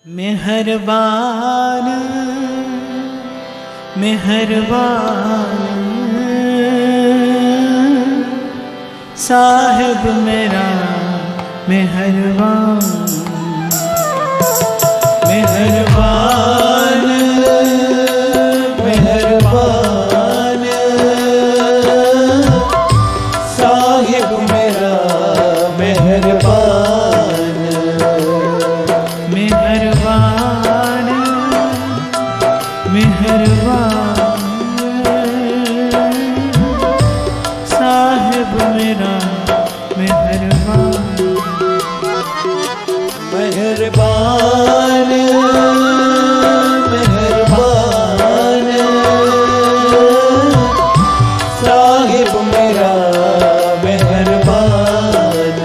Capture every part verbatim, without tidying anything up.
मेहरबान मेहरबान साहिब मेरा मेहरबान मेहरबान मेहरबान साहिब मेरा मेहरबान मेहरबान मेहरबान साहिब मेरा मेहरबान मेहरबान मेहरबान साहिब मेरा मेहरबान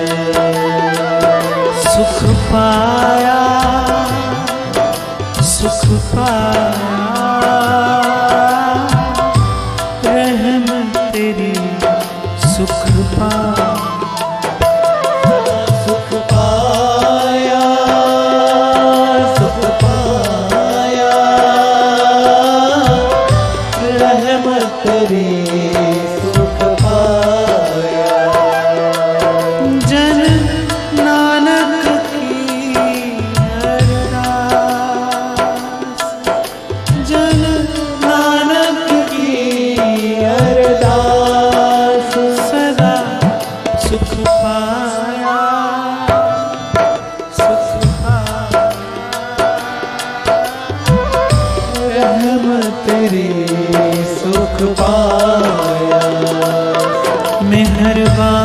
सुख पाया सुख पाया रहमत तेरी सुख पाया सुख पाया सुख पाया रहमत तेरी सुख पाया जन नानक की अरदास जन नानक की अरदास सदा सुख पाया सुख पाया रहमत तेरी सुख पाया मेहरबान